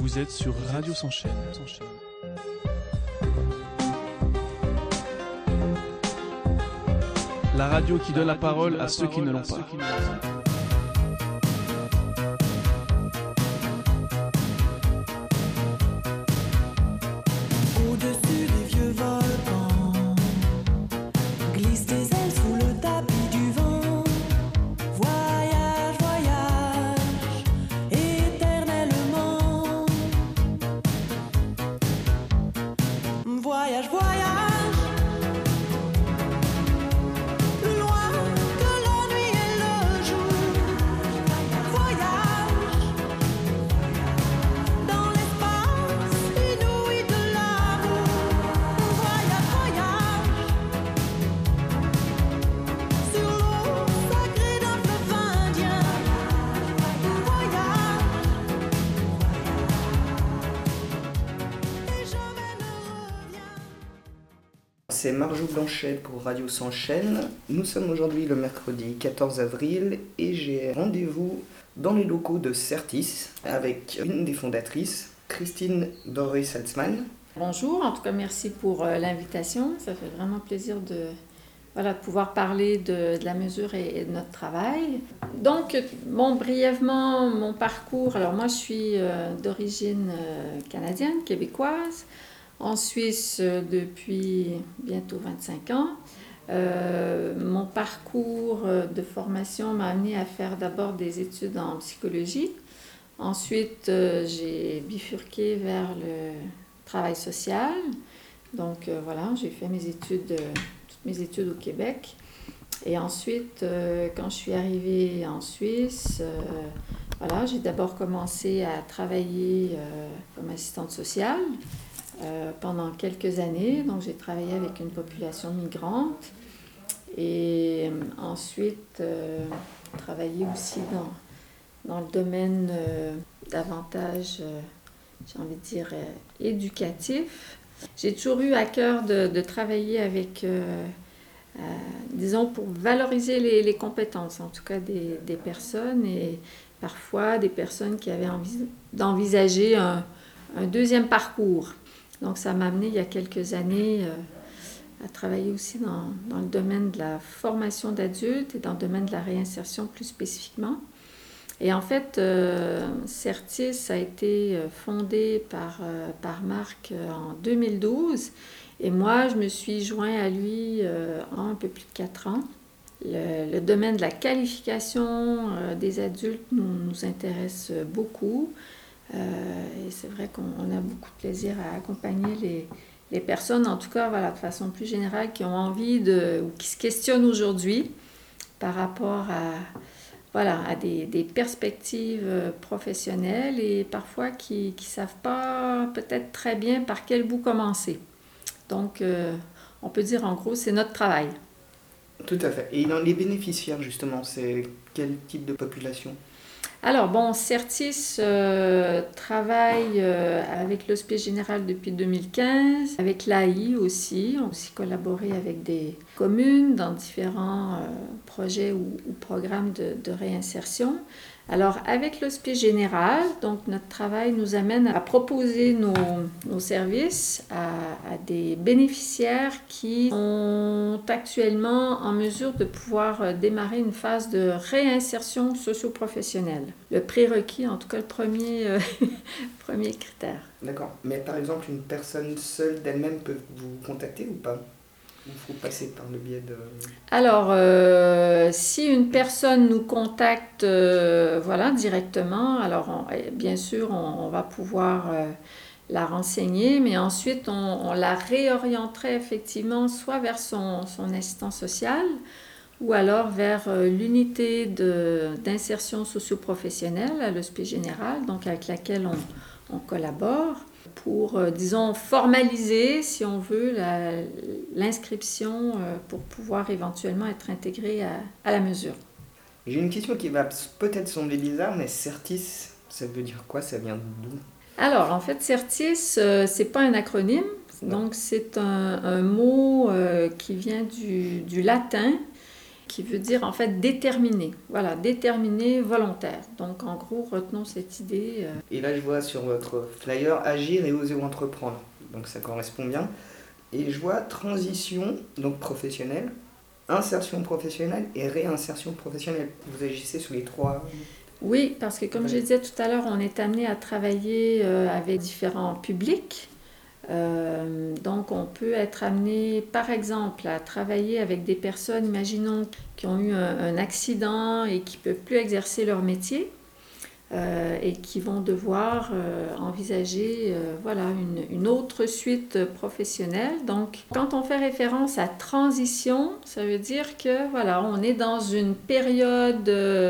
Vous êtes sur Radio S'enchaîne. La radio qui donne la parole à ceux qui ne l'ont pas. Au-dessus des vieux volcans, glisse tes ailes sous le tapis du vent. Voyage, voyage, éternellement. Voyage, voyage, plus loin que la nuit et le jour. Voyage, dans l'espace inouï de l'amour. Voyage, voyage, sur l'eau sacrée d'un fleuve indien. Voyage, et jamais ne reviens. C'est Marjo Blanchet pour Radio S'enchaîne. Nous sommes aujourd'hui le mercredi 14 avril et j'ai rendez-vous dans les locaux de Certis avec une des fondatrices, Christine Doré-Salzman. Bonjour, en tout cas merci pour l'invitation. Ça fait vraiment plaisir de pouvoir parler de la mesure et de notre travail. Donc, brièvement, mon parcours. Alors moi, je suis d'origine canadienne, québécoise, en Suisse depuis bientôt 25 ans. Mon parcours de formation m'a amené à faire d'abord des études en psychologie. Ensuite, j'ai bifurqué vers le travail social. Donc j'ai fait toutes mes études au Québec. Et ensuite, quand je suis arrivée en Suisse, j'ai d'abord commencé à travailler comme assistante sociale pendant quelques années. Donc j'ai travaillé avec une population migrante. Et ensuite, travaillé aussi dans le domaine davantage, j'ai envie de dire, éducatif. J'ai toujours eu à cœur de travailler avec, disons, pour valoriser les compétences, en tout cas des personnes, et parfois des personnes qui avaient envie d'envisager un deuxième parcours. Donc ça m'a amené il y a quelques années à travailler aussi dans le domaine de la formation d'adultes et dans le domaine de la réinsertion plus spécifiquement. Et en fait, Certis a été fondé par Marc en 2012. Et moi, je me suis joint à lui en un peu plus de 4 ans. Le domaine de la qualification des adultes nous intéresse beaucoup. Et c'est vrai qu'on a beaucoup de plaisir à accompagner les personnes, en tout cas, de façon plus générale, qui ont envie ou qui se questionnent aujourd'hui par rapport à des perspectives professionnelles et parfois qui ne savent pas peut-être très bien par quel bout commencer. Donc, on peut dire en gros, c'est notre travail. Tout à fait. Et dans les bénéficiaires, justement, c'est quel type de population ? Alors, Certis travaille avec l'Hospice général depuis 2015, avec l'AI aussi. On a aussi collaboré avec des communes dans différents projets ou programmes de réinsertion. Alors, avec l'Hospice général, donc notre travail nous amène à proposer nos services à des bénéficiaires qui sont actuellement en mesure de pouvoir démarrer une phase de réinsertion socio-professionnelle. Le prérequis, en tout cas le premier critère. D'accord. Mais par exemple, une personne seule d'elle-même peut vous contacter ou pas ? Il faut passer par le biais de... Alors, si une personne nous contacte directement, alors bien sûr, on va pouvoir la renseigner, mais ensuite, on la réorienterait effectivement soit vers son assistant social ou alors vers l'unité d'insertion socio-professionnelle à l'Hospice général, donc avec laquelle on collabore, pour, disons, formaliser, si on veut, l'inscription pour pouvoir éventuellement être intégré à la mesure. J'ai une question qui va peut-être sembler bizarre, mais Certis, ça veut dire quoi ? Ça vient d'où ? Alors, en fait, Certis, c'est pas un acronyme, donc c'est un mot qui vient du latin, qui veut dire en fait déterminé. Voilà, déterminé, volontaire. Donc en gros, retenons cette idée. Et là, je vois sur votre flyer agir et oser entreprendre. Donc ça correspond bien. Et je vois transition, donc professionnelle, insertion professionnelle et réinsertion professionnelle. Vous agissez sur les trois. Oui, parce que comme je disais tout à l'heure, on est amené à travailler avec différents publics. Donc on peut être amené, par exemple, à travailler avec des personnes, imaginons, qui ont eu un accident et qui ne peuvent plus exercer leur métier et qui vont devoir envisager voilà, une autre suite professionnelle. Donc quand on fait référence à transition, ça veut dire que voilà, on est dans une période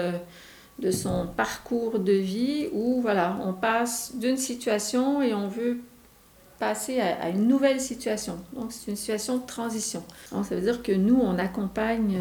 de son parcours de vie où voilà, on passe d'une situation et on veut passer à une nouvelle situation. Donc, c'est une situation de transition. Donc, ça veut dire que nous, on accompagne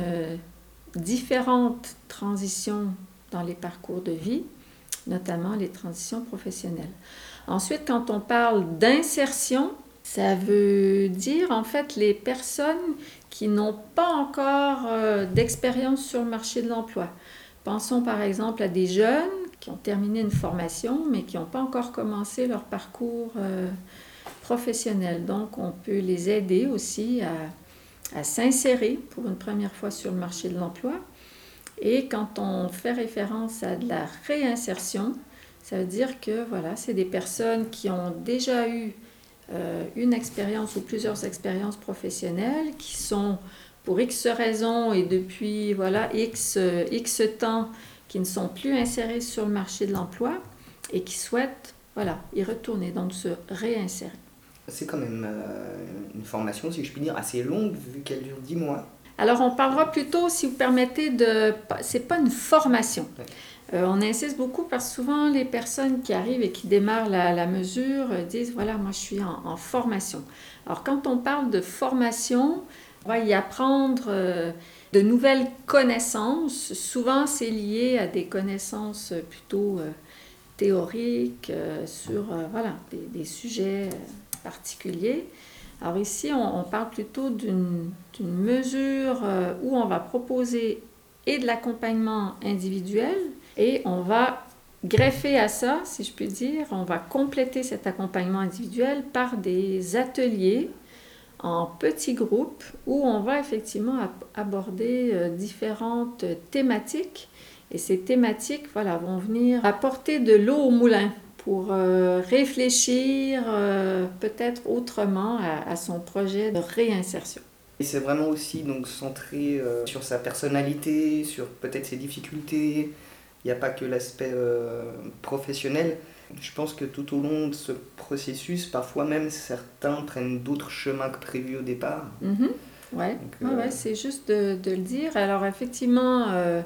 différentes transitions dans les parcours de vie, notamment les transitions professionnelles. Ensuite, quand on parle d'insertion, ça veut dire, en fait, les personnes qui n'ont pas encore d'expérience sur le marché de l'emploi. Pensons, par exemple, à des jeunes qui ont terminé une formation, mais qui n'ont pas encore commencé leur parcours professionnels. Donc, on peut les aider aussi à s'insérer pour une première fois sur le marché de l'emploi. Et quand on fait référence à de la réinsertion, ça veut dire que voilà, c'est des personnes qui ont déjà eu une expérience ou plusieurs expériences professionnelles, qui sont pour X raisons et depuis voilà, X temps, qui ne sont plus insérées sur le marché de l'emploi et qui souhaitent voilà, y retourner, donc se réinsérer. C'est quand même une formation, si je puis dire, assez longue, vu qu'elle dure 10 mois. Alors, on parlera plutôt, si vous permettez, de... C'est pas une formation. Ouais. On insiste beaucoup parce que souvent, les personnes qui arrivent et qui démarrent la mesure disent, voilà, moi, je suis en formation. Alors, quand on parle de formation, on va y apprendre de nouvelles connaissances. Souvent, c'est lié à des connaissances plutôt théoriques sur voilà, des sujets particuliers. Alors ici, on parle plutôt d'une mesure où on va proposer et de l'accompagnement individuel et on va greffer à ça, si je puis dire, on va compléter cet accompagnement individuel par des ateliers en petits groupes où on va effectivement aborder différentes thématiques et ces thématiques voilà, vont venir apporter de l'eau au moulin pour réfléchir peut-être autrement à son projet de réinsertion. Et c'est vraiment aussi donc, centré sur sa personnalité, sur peut-être ses difficultés. Il n'y a pas que l'aspect professionnel. Je pense que tout au long de ce processus, parfois même certains prennent d'autres chemins que prévu au départ. Ouais, c'est juste de le dire. Alors effectivement,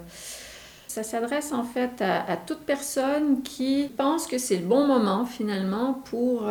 ça s'adresse en fait à toute personne qui pense que c'est le bon moment finalement pour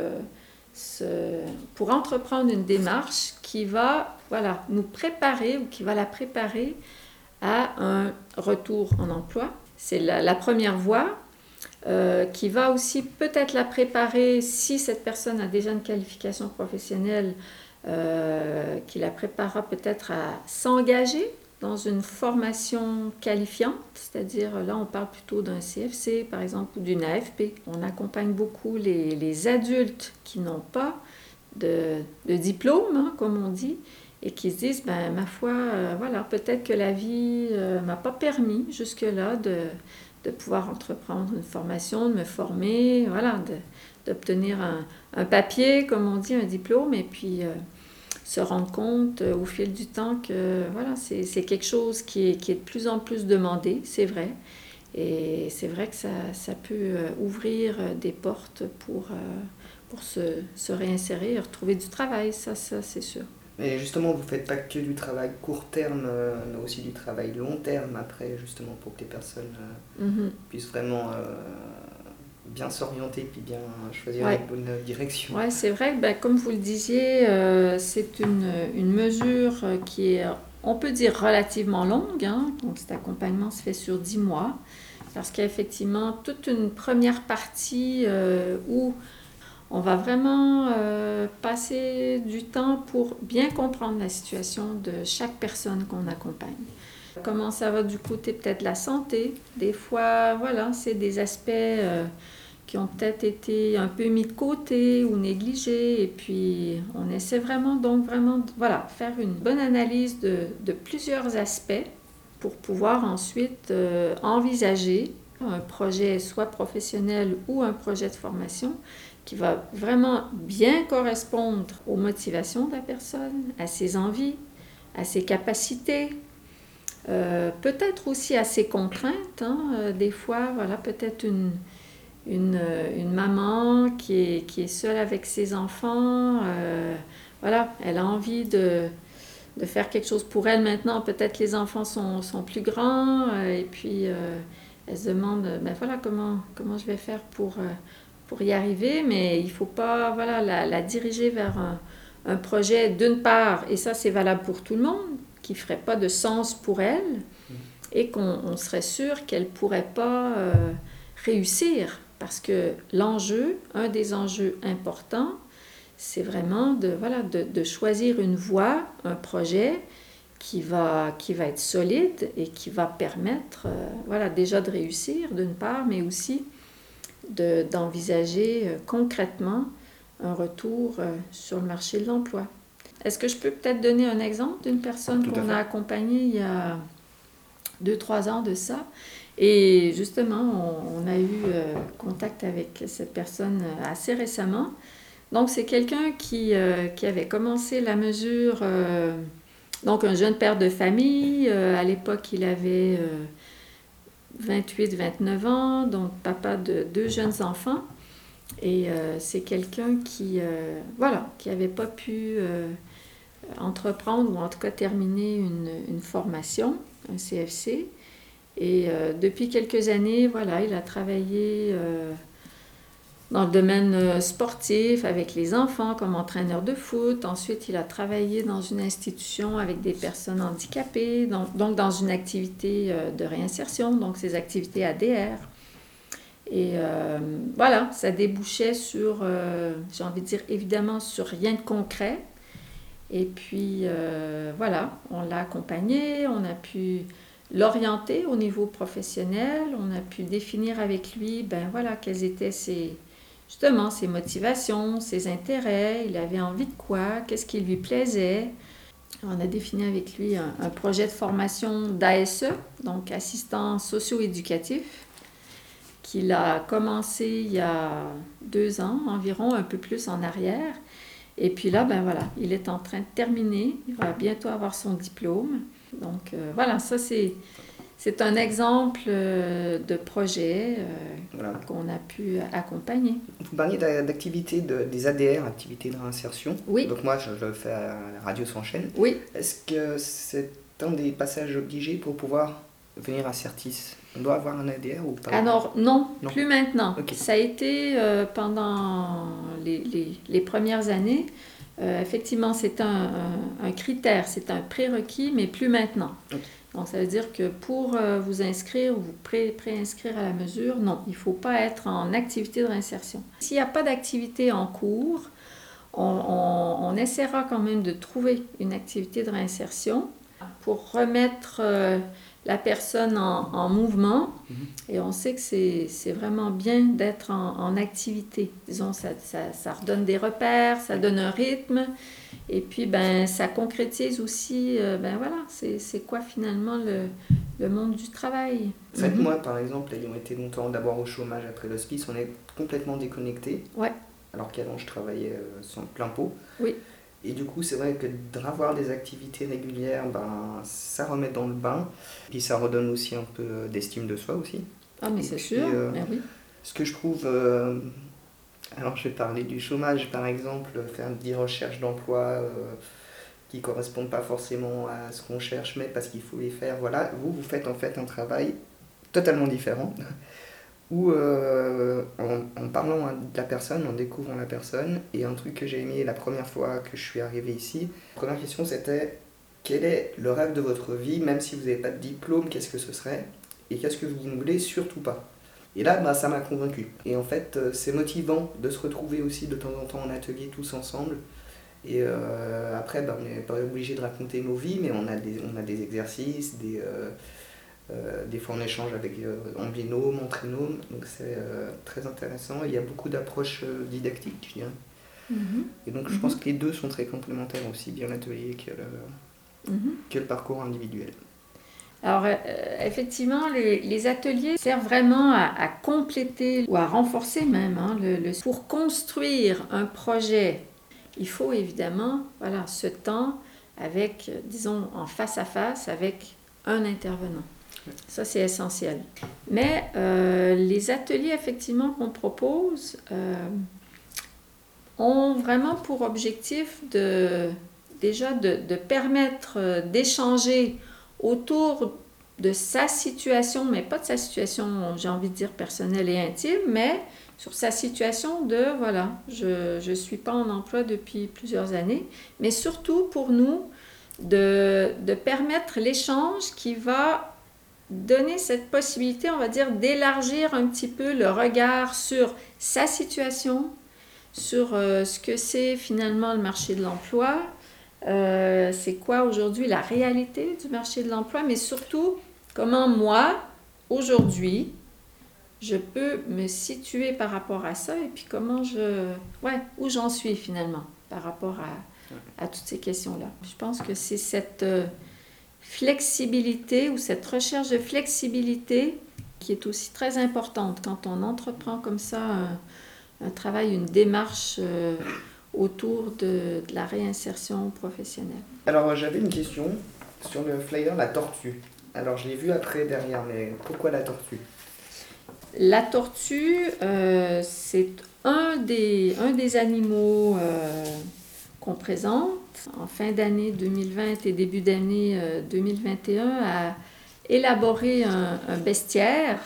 entreprendre une démarche qui va voilà, nous préparer ou qui va la préparer à un retour en emploi. C'est la première voie qui va aussi peut-être la préparer, si cette personne a déjà une qualification professionnelle, qui la préparera peut-être à s'engager dans une formation qualifiante, c'est-à-dire là on parle plutôt d'un CFC par exemple ou d'une AFP. On accompagne beaucoup les adultes qui n'ont pas de diplôme, hein, comme on dit, et qui se disent, ben, ma foi, voilà, peut-être que la vie m'a pas permis jusque-là de pouvoir entreprendre une formation, de me former, voilà, d'obtenir un papier, comme on dit, un diplôme, et puis se rendre compte au fil du temps que voilà, c'est quelque chose qui est de plus en plus demandé, c'est vrai. Et c'est vrai que ça peut ouvrir des portes pour se réinsérer et retrouver du travail, ça c'est sûr. Mais justement, vous ne faites pas que du travail court terme, mais aussi du travail long terme après, justement, pour que les personnes puissent vraiment bien s'orienter puis bien choisir la bonne direction. Oui, c'est vrai que, comme vous le disiez, c'est une mesure qui est, on peut dire, relativement longue. Hein? Donc cet accompagnement se fait sur 10 mois parce qu'il y a effectivement toute une première partie où On va vraiment passer du temps pour bien comprendre la situation de chaque personne qu'on accompagne. Comment ça va du côté peut-être de la santé. Des fois, voilà, c'est des aspects qui ont peut-être été un peu mis de côté ou négligés. Et puis, on essaie vraiment, voilà, faire une bonne analyse de plusieurs aspects pour pouvoir ensuite envisager un projet soit professionnel ou un projet de formation qui va vraiment bien correspondre aux motivations de la personne, à ses envies, à ses capacités, peut-être aussi à ses contraintes. Des fois, voilà, peut-être une maman qui est seule avec ses enfants, voilà, elle a envie de faire quelque chose pour elle maintenant. Peut-être les enfants sont plus grands et puis elle se demande, ben voilà, comment je vais faire pour y arriver, mais il ne faut pas voilà, la diriger vers un projet d'une part, et ça c'est valable pour tout le monde, qui ne ferait pas de sens pour elle et qu'on serait sûr qu'elle ne pourrait pas réussir. Parce que un des enjeux importants, c'est vraiment de choisir une voie, un projet qui va être solide et qui va permettre déjà de réussir d'une part, mais aussi d'envisager concrètement un retour sur le marché de l'emploi. Est-ce que je peux peut-être donner un exemple d'une personne qu'on a accompagnée il y a 2-3 ans de ça? Et justement, on a eu contact avec cette personne assez récemment. Donc, c'est quelqu'un qui avait commencé la mesure, donc un jeune père de famille. À l'époque, il avait 28-29 ans, donc papa de 2 jeunes enfants. Et c'est quelqu'un qui n'avait pas pu entreprendre ou en tout cas terminer une formation, un CFC. Et depuis quelques années, voilà, il a travaillé dans le domaine sportif avec les enfants comme entraîneur de foot. Ensuite, il a travaillé dans une institution avec des personnes handicapées, donc dans une activité de réinsertion, donc ces activités ADR. Et voilà, ça débouchait sur, j'ai envie de dire évidemment, sur rien de concret. Et puis voilà, on l'a accompagné, on a pu l'orienter au niveau professionnel, on a pu définir avec lui, quelles étaient ses motivations, ses intérêts, il avait envie de quoi, qu'est-ce qui lui plaisait. On a défini avec lui un projet de formation d'ASE, donc assistant socio-éducatif, qu'il a commencé il y a 2 ans environ, un peu plus en arrière. Et puis là, il est en train de terminer, il va bientôt avoir son diplôme. Donc ça c'est un exemple de projet qu'on a pu accompagner. Vous parliez d'activités des ADR, activités de réinsertion. Oui. Donc moi je le fais à la Radio S'enchaîne. Oui. Est-ce que c'est un des passages obligés pour pouvoir venir à Certis? On doit avoir un ADR ou pas? Alors non, plus maintenant. Okay. Ça a été pendant les premières années. Effectivement, c'est un critère, c'est un prérequis, mais plus maintenant. Okay. Donc, ça veut dire que pour vous inscrire ou vous préinscrire à la mesure, non, il ne faut pas être en activité de réinsertion. S'il n'y a pas d'activité en cours, on essaiera quand même de trouver une activité de réinsertion pour remettre la personne en mouvement. Et on sait que c'est vraiment bien d'être en activité. Disons, ça redonne des repères, ça donne un rythme. Et puis, ça concrétise aussi, c'est quoi finalement le monde du travail. En fait, moi, par exemple, ayant été longtemps d'abord au chômage après l'hospice, on est complètement déconnecté. Ouais. Alors qu'avant, je travaillais sans plein pot. Oui. Et du coup, c'est vrai que d'avoir des activités régulières, ça remet dans le bain. Puis ça redonne aussi un peu d'estime de soi aussi. Ah, mais c'est sûr, oui. Ce que je trouve... alors, je vais parler du chômage, par exemple, faire des recherches d'emploi qui ne correspondent pas forcément à ce qu'on cherche, mais parce qu'il faut les faire. Voilà, vous faites en fait un travail totalement différent. Où en parlant de la personne, en découvrant la personne, et un truc que j'ai aimé la première fois que je suis arrivé ici, la première question c'était quel est le rêve de votre vie, même si vous n'avez pas de diplôme, qu'est-ce que ce serait, et qu'est-ce que vous ne voulez surtout pas. Et là, bah, ça m'a convaincu. Et en fait, c'est motivant de se retrouver aussi de temps en temps en atelier tous ensemble. Et après, bah, on n'est pas obligé de raconter nos vies, mais on a des exercices, des fois on échange en binôme, en trinôme, donc c'est très intéressant. Il y a beaucoup d'approches didactiques, je dirais. Et donc je pense que les deux sont très complémentaires, aussi bien l'atelier que le parcours individuel. Alors, effectivement, les ateliers servent vraiment à compléter ou à renforcer même pour construire un projet. Il faut évidemment ce temps avec, disons, en face à face avec un intervenant. Ça, c'est essentiel. Mais les ateliers, effectivement, qu'on propose ont vraiment pour objectif de permettre d'échanger autour de sa situation, mais pas de sa situation, j'ai envie de dire, personnelle et intime, mais sur sa situation de, je ne suis pas en emploi depuis plusieurs années, mais surtout pour nous, de permettre l'échange qui va donner cette possibilité, on va dire, d'élargir un petit peu le regard sur sa situation, sur ce que c'est finalement le marché de l'emploi, c'est quoi aujourd'hui la réalité du marché de l'emploi, mais surtout comment moi, aujourd'hui, je peux me situer par rapport à ça et puis comment où j'en suis finalement par rapport à toutes ces questions-là. Je pense que c'est cette flexibilité ou cette recherche de flexibilité qui est aussi très importante quand on entreprend comme ça un travail, une démarche autour de la réinsertion professionnelle. Alors j'avais une question sur le flyer, la tortue. Alors je l'ai vu après derrière, mais pourquoi la tortue? La tortue, c'est un des animaux qu'on présente en fin d'année 2020 et début d'année 2021 à élaborer un bestiaire.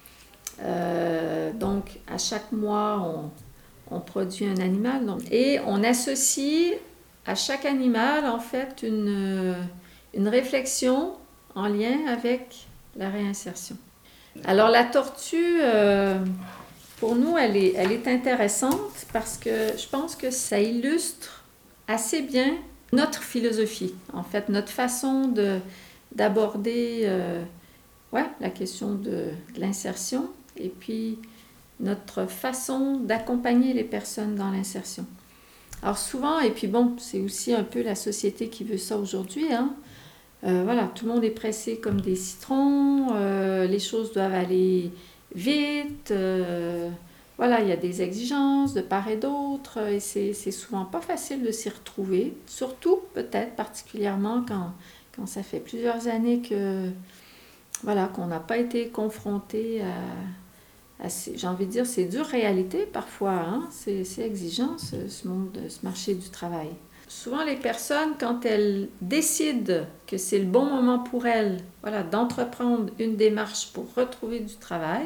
Donc, à chaque mois, on produit un animal. Et on associe à chaque animal, en fait, une réflexion en lien avec la réinsertion. Alors, la tortue, pour nous, elle est intéressante parce que je pense que ça illustre assez bien notre philosophie, en fait, notre façon d'aborder la question de l'insertion et puis notre façon d'accompagner les personnes dans l'insertion. Alors souvent, et puis bon, c'est aussi un peu la société qui veut ça aujourd'hui, tout le monde est pressé comme des citrons, les choses doivent aller vite, il y a des exigences de part et d'autre, et c'est souvent pas facile de s'y retrouver, surtout peut-être particulièrement quand ça fait plusieurs années qu'on n'a pas été confronté à j'ai envie de dire, ces dures réalités parfois, c'est exigeant ce marché du travail. Souvent les personnes, quand elles décident que c'est le bon moment pour elles d'entreprendre une démarche pour retrouver du travail,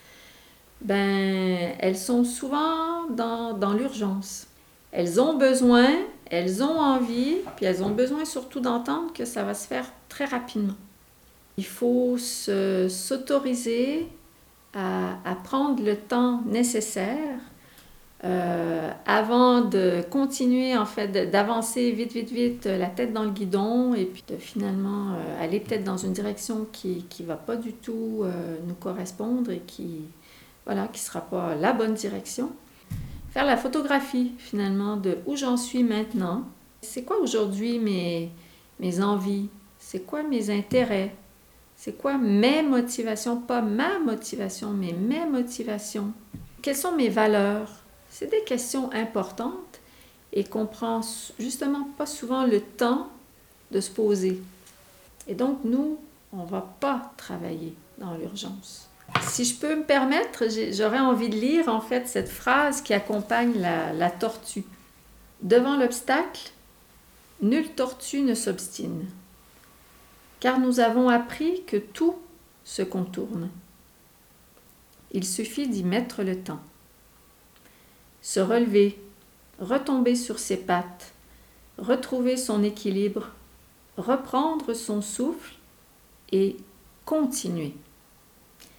elles sont souvent dans l'urgence. Elles ont besoin, elles ont envie, puis elles ont besoin surtout d'entendre que ça va se faire très rapidement. Il faut s'autoriser à prendre le temps nécessaire avant de continuer, en fait, d'avancer vite, la tête dans le guidon, et puis de finalement aller peut-être dans une direction qui ne va pas du tout nous correspondre et qui sera pas la bonne direction. Faire la photographie, finalement, de où j'en suis maintenant. C'est quoi aujourd'hui mes envies? C'est quoi mes intérêts? C'est quoi mes motivations? Pas ma motivation, mais mes motivations. Quelles sont mes valeurs? C'est des questions importantes et qu'on prend justement pas souvent le temps de se poser. Et donc, nous, on ne va pas travailler dans l'urgence. Si je peux me permettre, j'aurais envie de lire en fait cette phrase qui accompagne la tortue. Devant l'obstacle, nulle tortue ne s'obstine, car nous avons appris que tout se contourne. Il suffit d'y mettre le temps. Se relever, retomber sur ses pattes, retrouver son équilibre, reprendre son souffle et continuer.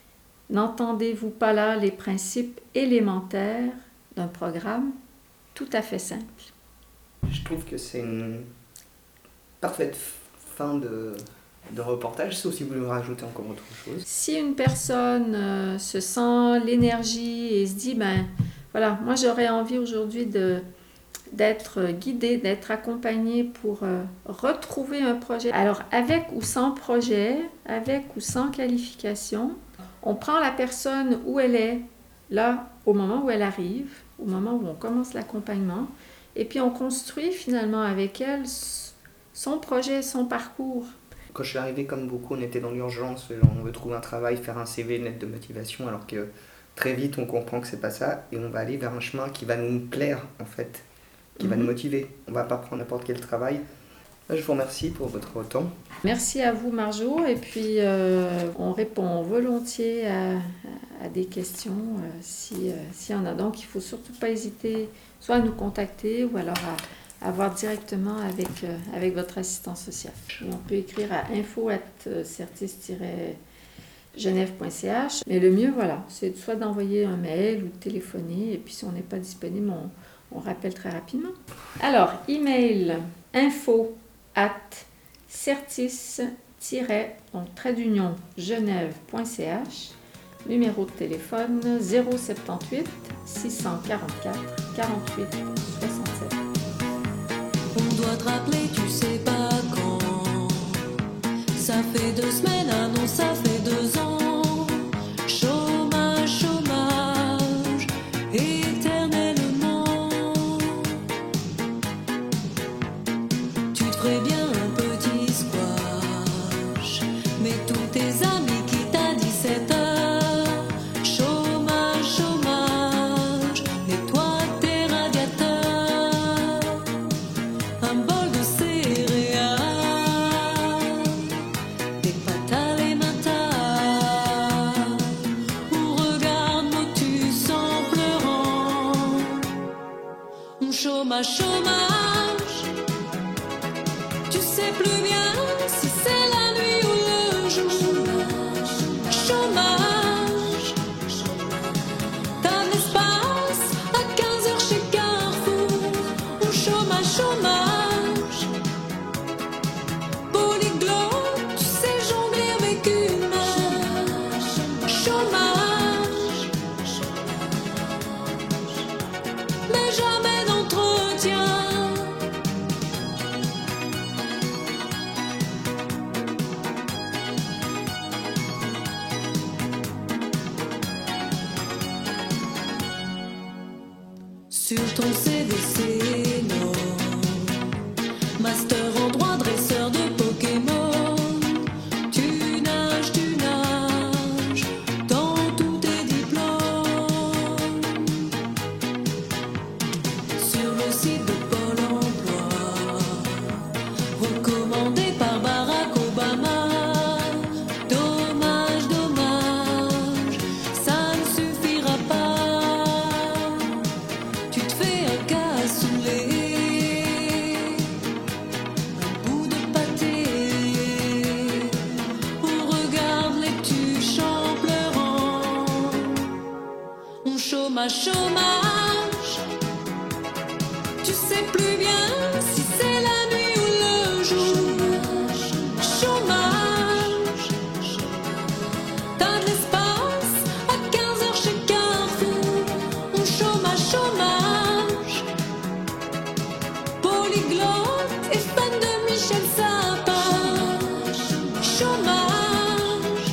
N'entendez-vous pas là les principes élémentaires d'un programme tout à fait simple? Je trouve que c'est une parfaite fin de reportage, sauf si vous voulez rajouter encore autre chose. Si une personne se sent l'énergie et se dit, ben voilà, moi j'aurais envie aujourd'hui d'être guidée, d'être accompagnée pour retrouver un projet. Alors avec ou sans projet, avec ou sans qualification, on prend la personne où elle est, là, au moment où elle arrive, au moment où on commence l'accompagnement, et puis on construit finalement avec elle son projet, son parcours. Quand je suis arrivé, comme beaucoup, on était dans l'urgence, on veut trouver un travail, faire un CV, une lettre de motivation, alors que très vite on comprend que c'est pas ça, et on va aller vers un chemin qui va nous plaire en fait, qui va nous motiver. On va pas prendre n'importe quel travail. Je vous remercie pour votre temps. Merci à vous Marjo, et puis on répond volontiers à des questions s'il y en a. Donc il ne faut surtout pas hésiter soit à nous contacter ou alors à voir directement avec votre assistant social. Et on peut écrire à info@certis-genève.ch, mais le mieux voilà, c'est soit d'envoyer un mail ou de téléphoner, et puis si on n'est pas disponible, on rappelle très rapidement. Alors, email info@certis-genève.ch, numéro de téléphone 078 644 48 67. On doit te rappeler, tu sais pas quand. Ça fait 2 semaines, ah non, ça fait 2 ans. Chômage, chômage, éternellement. Tu te ferais bien un petit squash, mais tous tes amis quittent à 17 heures. Chômage, chômage, nettoie tes radiateurs. Un bol de céréales, des pâtes alimentaires, ou regarde Motus en pleurant. Chômage, chômage, tu sais plus bien si c'est la nuit ou le jour. Chômage, t'as de l'espace à 15h chez Carrefour. Chômage, chômage, polyglotte, tu sais jongler avec une main. Chômage, mais jamais d'entretien. Sur ton CV, c'est non. Master en droit, dresseur de Pokémon. Tu nages dans tous tes diplômes. Sur le site de Pôle emploi, recommandé par Barack Obama. Dommage, dommage, ça ne suffira pas. Tu te fais un cassoulet, un bout de pâté, on regarde les tuches en pleurant. On chômage, chômage, tu sais plus bien si c'est la nuit ou le jour. Chômage, t'as de l'espace à 15h chez Carrefour. On chômage, chômage, polyglotte et fan de Michel Sapin. Chômage,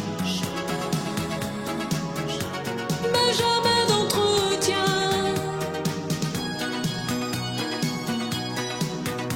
mais jamais d'entretien.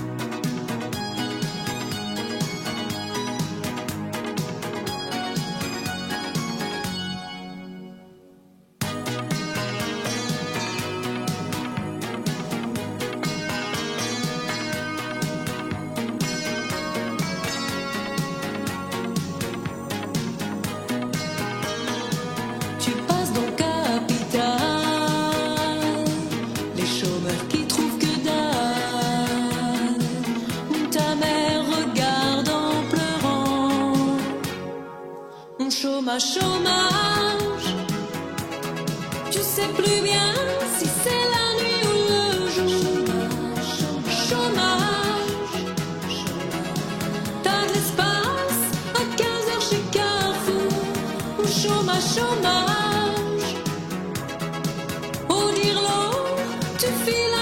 Tu files